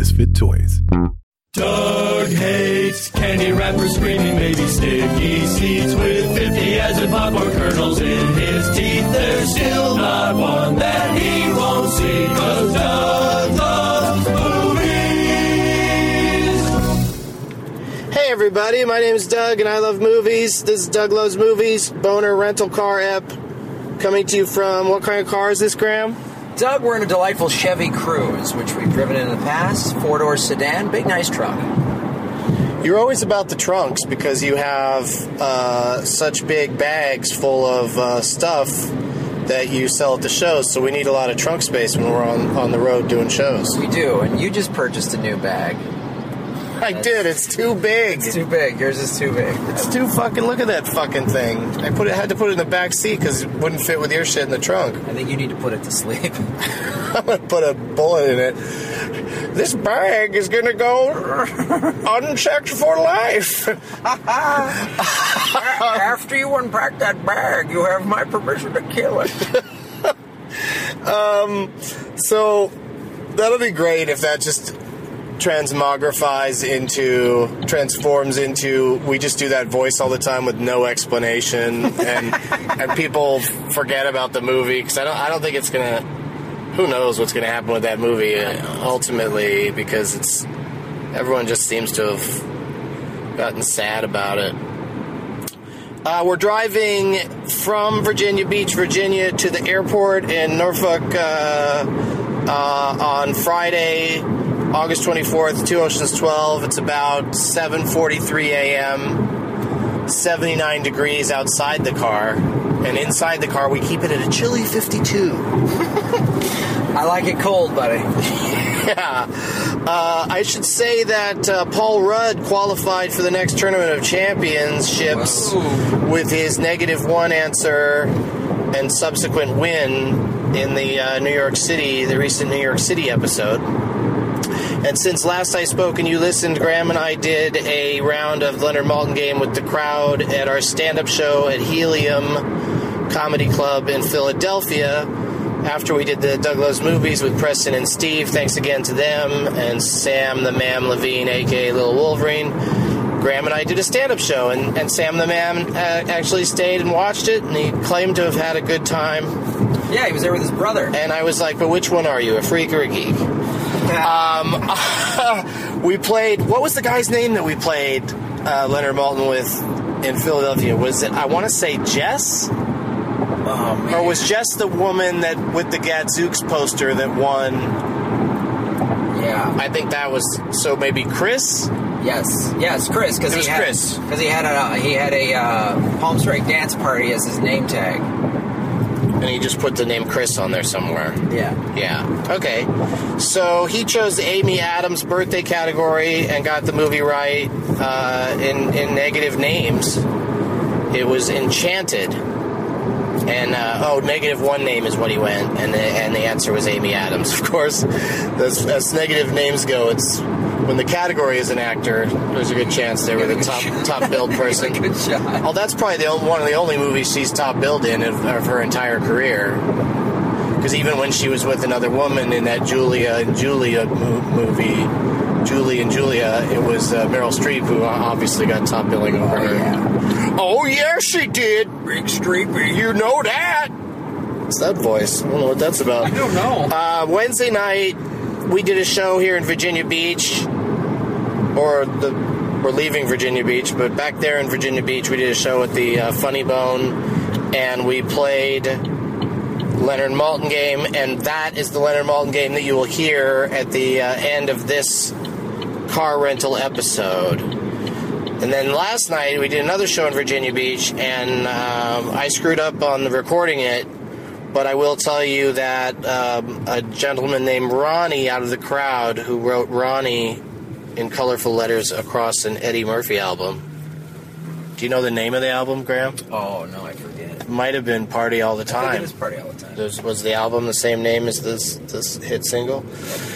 Misfit Toys. Doug hates candy wrappers, screaming baby sticky seeds with 50 as in popcorn kernels in his teeth. There's still not one that he won't see, 'cause Doug loves movies. Hey everybody, my name is Doug and I love movies. This is Doug Loves Movies, Boner Rental Car Ep, coming to you from, what kind of car is this, Graham? Doug, we're in a delightful Chevy Cruze, which we've driven in the past. Four-door sedan, big, nice truck. You're always about the trunks because you have such big bags full of stuff that you sell at the shows, so we need a lot of trunk space when we're on the road doing shows. We do, and you just purchased a new bag. I did, it's too big. It's too big. Yours is too big. It's too fucking, look at that fucking thing. I had to put it in the back seat because it wouldn't fit with your shit in the trunk. I think you need to put it to sleep. I'm going to put a bullet in it. This bag is going to go unchecked for life. After you unpack that bag, you have my permission to kill it. So that'll be great if that just transforms into we just do that voice all the time with no explanation and people forget about the movie because I don't think it's gonna, who knows what's gonna happen with that movie ultimately, because everyone just seems to have gotten sad about it. We're driving from Virginia Beach, Virginia to the airport in Norfolk on Friday, August 24th, Two Oceans 12. It's about 7:43 a.m., 79 degrees outside the car, and inside the car we keep it at a chilly 52. I like it cold, buddy. Yeah. I should say that Paul Rudd qualified for the next Tournament of Championships with his -1 answer and subsequent win in the the recent New York City episode. And since last I spoke and you listened, Graham and I did a round of Leonard Maltin game with the crowd at our stand-up show at Helium Comedy Club in Philadelphia. After we did the Doug Loves Movies with Preston and Steve, thanks again to them, and Sam the Mam Levine, a.k.a. Little Wolverine, Graham and I did a stand-up show, and Sam the Mam actually stayed and watched it, and he claimed to have had a good time. Yeah, he was there with his brother. And I was like, but which one are you, a freak or a geek? We played, what was the guy's name that we played Leonard Maltin with in Philadelphia? Was it, I want to say Jess? Oh, man. Or was Jess the woman that with the Gadzooks poster that won? Yeah. I think that was, so maybe Chris? Yes, Chris. It was Chris. Because he had a Palm Strike dance party as his name tag. And he just put the name Chris on there somewhere. Yeah. Yeah. Okay. So he chose the Amy Adams birthday category and got the movie right in negative names. It was Enchanted. And, -1 name is what he went. And the answer was Amy Adams, of course. As negative names go, it's when the category is an actor, there's a good chance they were the top billed person. Good shot. Oh, that's probably one of the only movies she's top billed in of her entire career. Because even when she was with another woman in that Julie and Julia, it was Meryl Streep who obviously got top billing over her. Yeah. Oh, yeah, she did. Big Streepy. You know that. What's that voice? I don't know what that's about. I don't know. Wednesday night, we did a show here in Virginia Beach. We're leaving Virginia Beach, but back there in Virginia Beach, we did a show at the Funny Bone, and we played Leonard Maltin game, and that is the Leonard Maltin game that you will hear at the end of this car rental episode. And then last night, we did another show in Virginia Beach, and I screwed up on recording it, but I will tell you that a gentleman named Ronnie out of the crowd, who wrote Ronnie in colorful letters across an Eddie Murphy album. Do you know the name of the album, Graham? Oh, no, I forget. It might have been Party All the Time. I think it is Party All the Time. Was the album the same name as this hit single?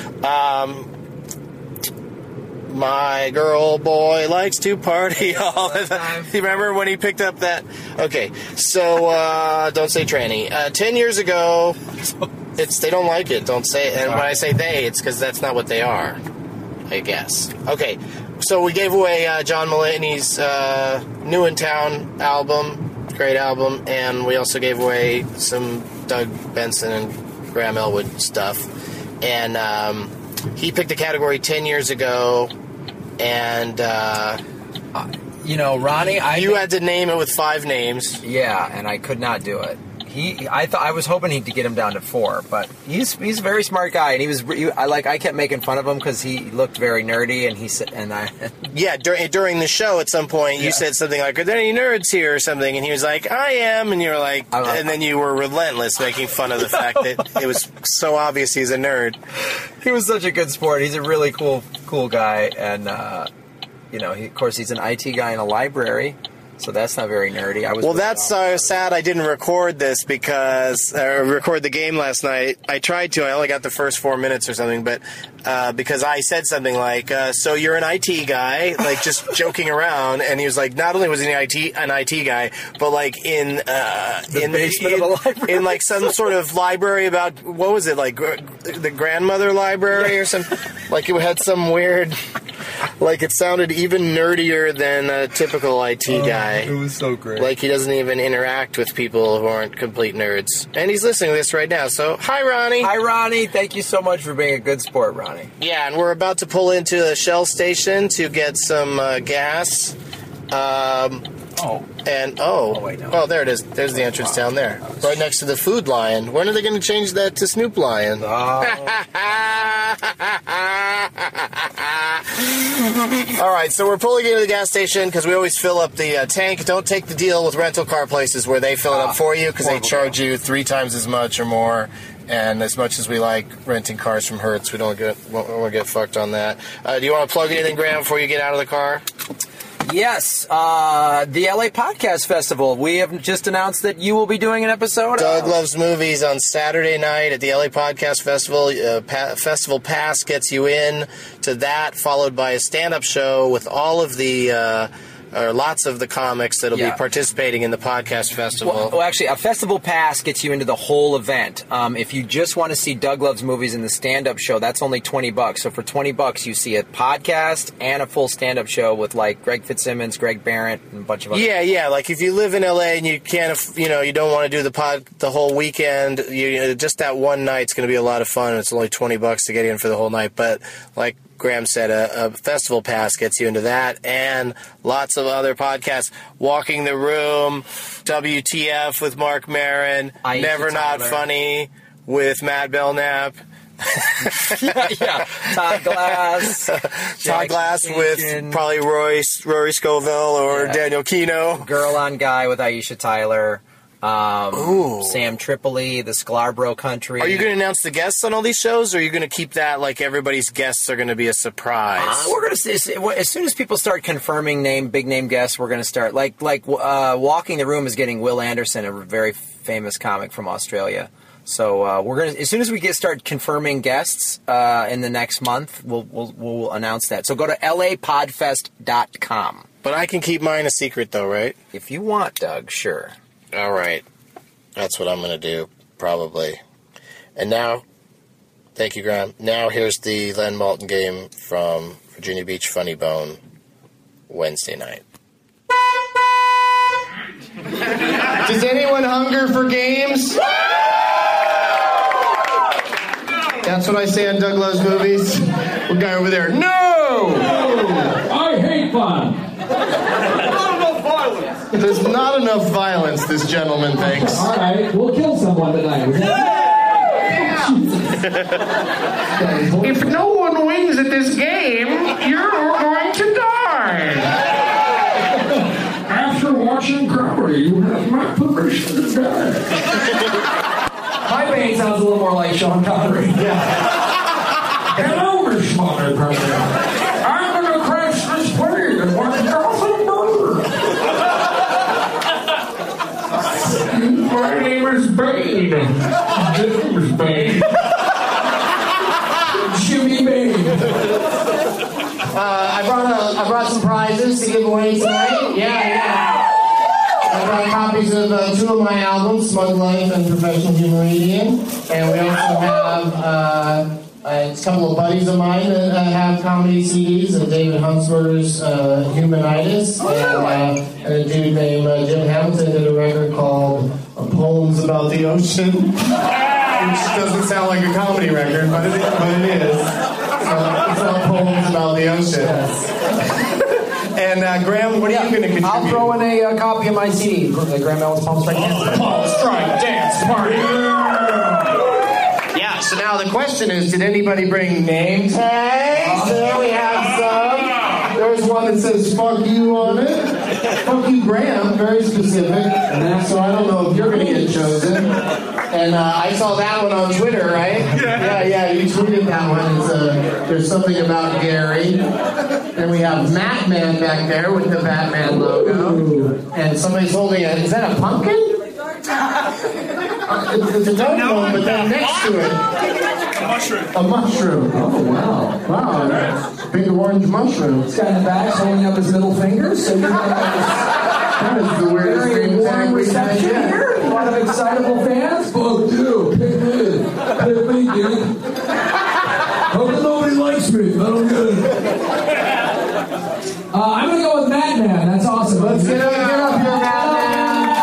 My girl boy likes to party all the time. You remember when he picked up that? Okay, so don't say tranny. 10 years ago, they don't like it. Don't say it. And when I say they, it's because that's not what they are. I guess. Okay, so we gave away John Mulaney's New in Town album, great album, and we also gave away some Doug Benson and Graham Elwood stuff. And he picked a category 10 years ago, and Ronnie, you had to name it with 5 names. Yeah, and I could not do it. I was hoping to get him down to 4, but he's a very smart guy, and I kept making fun of him because he looked very nerdy, and he said, yeah, during the show at some point you said something like, "Are there any nerds here?" or something, and he was like, "I am," and you were like, and then you were relentless making fun of the fact that it was so obvious he's a nerd. He was such a good sport. He's a really cool guy, and of course he's an IT guy in a library. So that's not very nerdy. That's sad I didn't record this because record the game last night. I tried to. I only got the first 4 minutes or something, but because I said something like, "So you're an IT guy," like just joking around, and he was like, not only was he an IT guy, but like in the basement of a library, in like some sort of library about what was it, like the grandmother library or something. Like it had some weird. Like, it sounded even nerdier than a typical IT guy. It was so great. Like, he doesn't even interact with people who aren't complete nerds. And he's listening to this right now, so hi, Ronnie. Hi, Ronnie. Thank you so much for being a good sport, Ronnie. Yeah, and we're about to pull into a Shell station to get some gas. Wait, no. Oh, there it is. There's the entrance down there. Right next to the Food Lion. When are they going to change that to Snoop Lion? All right, so we're pulling into the gas station because we always fill up the tank. Don't take the deal with rental car places where they fill it up for you because they charge you 3 times as much or more. And as much as we like renting cars from Hertz, we don't want to get fucked on that. Do you want to plug anything, Graham, before you get out of the car? Yes, the LA Podcast Festival. We have just announced that you will be doing an episode. Doug Loves Movies on Saturday night at the LA Podcast Festival. Festival Pass gets you in to that, followed by a stand-up show with all of the... lots of the comics that'll be participating in the podcast festival. Well, actually, a festival pass gets you into the whole event. If you just want to see Doug Loves Movies in the stand-up show, that's only $20. So for $20, you see a podcast and a full stand-up show with like Greg Fitzsimmons, Greg Barrett, and a bunch of other. Yeah. Like if you live in LA and you can't, you don't want to do the whole weekend. Just that one night's going to be a lot of fun. It's only $20 to get in for the whole night, but like Graham said, a festival pass gets you into that, and lots of other podcasts. Walking the Room, WTF with Mark Maron, Never Not Funny with Matt Belknap. yeah. Todd Glass. Todd Glass with probably Rory Scovel or Daniel Kino. Girl on Guy with Aisha Tyler. Sam Tripoli, the Scarborough Country. Are you going to announce the guests on all these shows, or are you going to keep that like everybody's guests are going to be a surprise? We're going to as soon as people start confirming big name guests, we're going to start like Walking the Room is getting Will Anderson, a very famous comic from Australia. So we're going to, as soon as we start confirming guests in the next month, we'll announce that. So go to lapodfest.com. But I can keep mine a secret, though, right? If you want, Doug, sure. All right. That's what I'm going to do, probably. And now, thank you, Graham. Now here's the Len Malton game from Virginia Beach Funny Bone Wednesday night. Does anyone hunger for games? That's what I say on Doug Loves Movies. The guy over there, no! I hate fun. There's not enough violence, this gentleman thinks. All right, we'll kill someone tonight. If no one wins at this game, you're going to die. After watching comedy, you have my permission to die. My vein sounds a little more like Sean Connery. Hello, Miss Mother President. I'm going to crash this plane and watch Jonathan murder. My name is Bane. James Bane. Jimmy Bane. I brought some prizes to give away tonight. Yeah. I brought copies of 2 of my albums, Smug Life and Professional Humoridian. And we also have It's a couple of buddies of mine that have comedy CDs, and David Huntsberger's Humanitis, and a dude named Jim Hamilton did a record called Poems About the Ocean, which doesn't sound like a comedy record, but it is. It's all poems about the ocean. And Graham, what are you going to contribute? I'll throw in a copy of my CD, the Graham Ellis Palm Strike Dance Party. Palm Strike Dance Party. Yeah, so now the question is, did anybody bring name tags? There we have some. There's one that says, fuck you on it. Fuck you, Graham, very specific. So I don't know if you're going to get chosen. And I saw that one on Twitter, right? Yeah, you tweeted that one. There's something about Gary. Then we have Batman back there with the Batman logo. And somebody's holding is that a pumpkin? It's a donut, but then next to it. A mushroom. Oh, wow. Wow, big orange mushroom. This guy in the back holding up his middle finger, so you're going to That is the weirdest very thing warm reception here. A lot of excitable fans. Fuck you. Pick me. Pick me, dude. Hope that nobody likes me. I don't get it. I'm going to go with Batman. That's awesome. Let's get up here, Batman.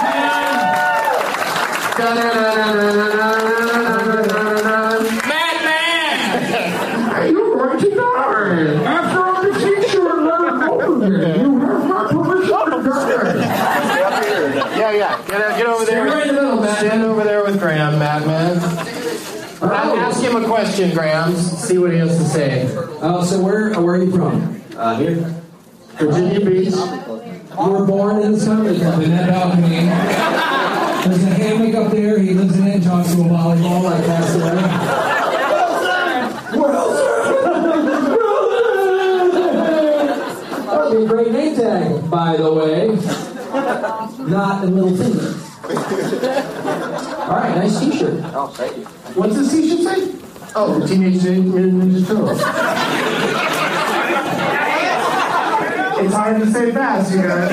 Batman! You're going to die! After all the t-shirt, let it over there. You have my permission to die. Yeah. Get over there. Right in the middle, Batman. Stand over there with Graham, Batman. Ask him a question, Graham. See what he has to say. So where are you from? Here. Virginia Beach. You were born in this country club in that balcony. There's a hammock up there. He lives in it and talks to a volleyball like passed away. That'd be a great name tag, by the way. Not a little finger. All right, nice t-shirt. Oh, thank you. What's this t-shirt say? Oh, Teenage Mutant Ninja Turtles. It's hard to say fast, you guys.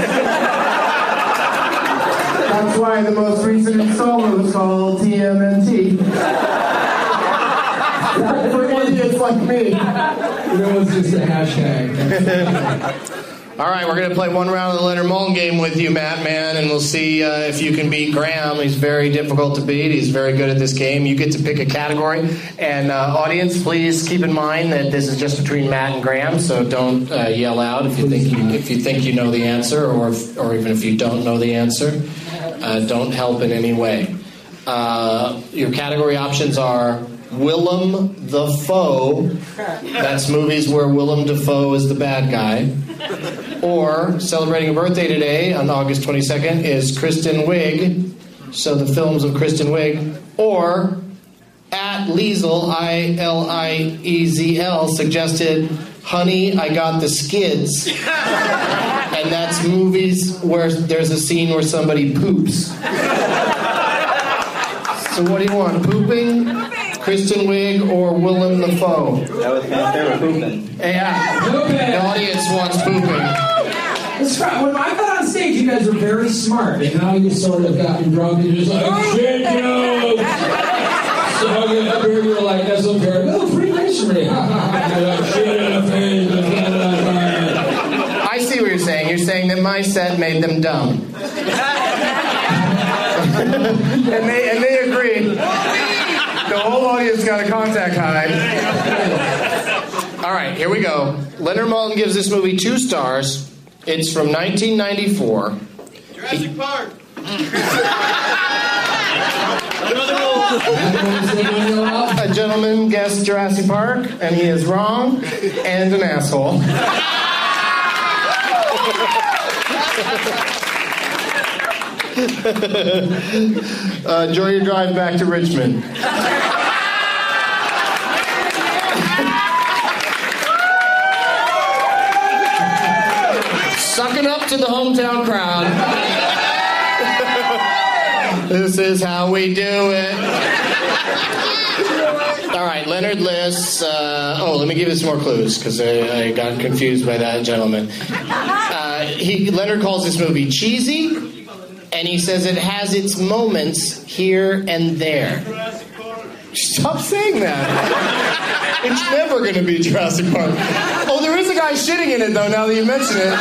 That's why the most recent installment was called TMNT. For idiots like me. That was just a hashtag. All right, we're going to play one round of the Leonard Maltin game with you, Batman, and we'll see if you can beat Graham. He's very difficult to beat. He's very good at this game. You get to pick a category. And audience, please keep in mind that this is just between Matt and Graham, so don't yell out if you think you know the answer, or even if you don't know the answer. Don't help in any way. Your category options are Willem Dafoe. That's movies where Willem Dafoe is the bad guy. Or, celebrating a birthday today on August 22nd, is Kristen Wiig. So the films of Kristen Wiig. Or, at Liesel, ILIEZL, suggested Honey, I Got the Skids. And that's movies where there's a scene where somebody poops. So what do you want? Pooping, Kristen Wiig, or Willem Dafoe? That was my favorite pooping. Yeah. The audience wants pooping. When I got on stage, you guys were very smart, and now you sort of gotten drunk and you're just like, shit jokes! So you up here, you're like, that's okay. No, Freemasonry. Shit in the face. I see what you're saying. You're saying that my set made them dumb. and they agreed. The whole audience got a contact high. All right, here we go. Leonard Maltin gives this movie 2 stars. It's from 1994. Jurassic Park. A gentleman guessed Jurassic Park, and he is wrong, and an asshole. Enjoy your drive back to Richmond. Sucking up to the hometown crowd. This is how we do it. All right, Leonard lists. Let me give you some more clues because I got confused by that gentleman. Leonard calls this movie cheesy, and he says it has its moments here and there. Stop saying that. It's never going to be Jurassic Park. Oh, there is a guy shitting in it, though, now that you mention it.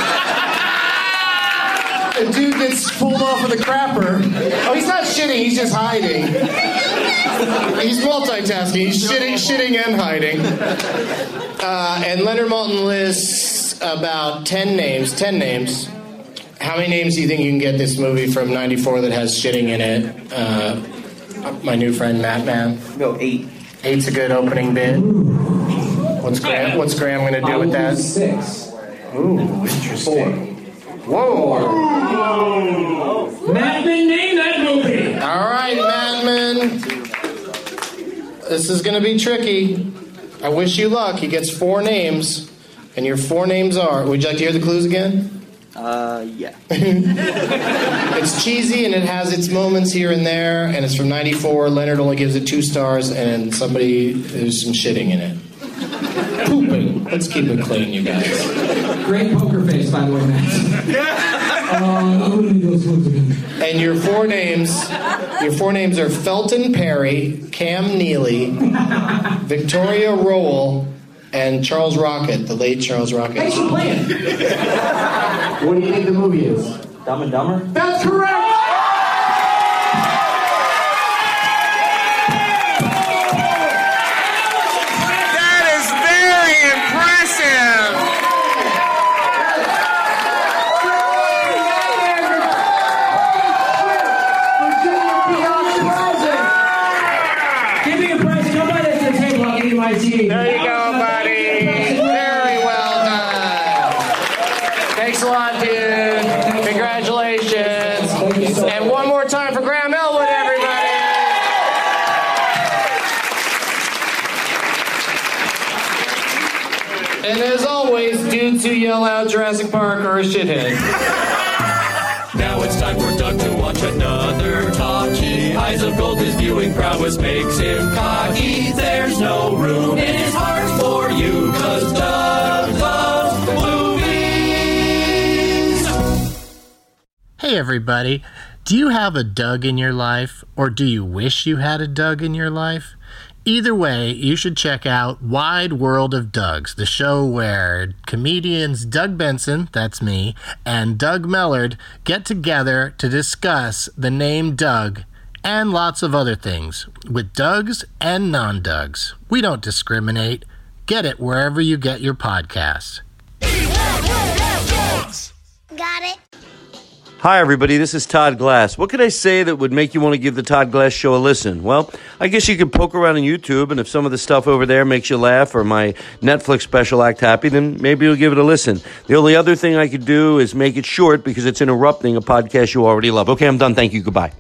A dude gets pulled off with a crapper. Oh, he's not shitting, he's just hiding. He's multitasking. He's shitting and hiding. And Leonard Maltin lists about 10 names. 10 names. How many names do you think you can get this movie from 94 that has shitting in it? My new friend, Matt Man. No, 8. 8's a good opening bid. What's Graham going to do with that? 6. Ooh, interesting. Whoa. Madman, name that movie. All right, Madman. This is going to be tricky. I wish you luck. He gets 4 names, and your 4 names are... Would you like to hear the clues again? Yeah. It's cheesy, and it has its moments here and there, and it's from 94. Leonard only gives it 2 stars, and there's some shitting in it. Pooping. Let's keep it clean, you guys. Great poker face, by the way, Matt. I'm going to need those ones again. And your 4 names are Felton Perry, Cam Neely, Victoria Rowell, and Charles Rocket, the late Charles Rocket. Thanks for playing. What do you think the movie is? Dumb and Dumber? That's correct. That is very impressive. Give me a prize. Come by to the table. I'll give you my CD. There you go, buddy. Very well done. Thanks a lot, dude. Congratulations. And one more time for Graham Elwood, everybody. And as always, dudes who yell out Jurassic Park are a shithead. Now it's time for Doug to watch another talkie. Eyes of gold, his viewing prowess makes him cocky. There's no room in his heart for you, 'cause Doug loves movies. Hey everybody, do you have a Doug in your life, or do you wish you had a Doug in your life? Either way, you should check out Wide World of Dougs, the show where comedians Doug Benson, that's me, and Doug Mellard get together to discuss the name Doug and lots of other things, with Dougs and non-Dougs. We don't discriminate. Get it wherever you get your podcasts. Got it. Hi, everybody. This is Todd Glass. What could I say that would make you want to give the Todd Glass Show a listen? Well, I guess you could poke around on YouTube, and if some of the stuff over there makes you laugh or my Netflix special act happy, then maybe you'll give it a listen. The only other thing I could do is make it short because it's interrupting a podcast you already love. Okay, I'm done. Thank you. Goodbye.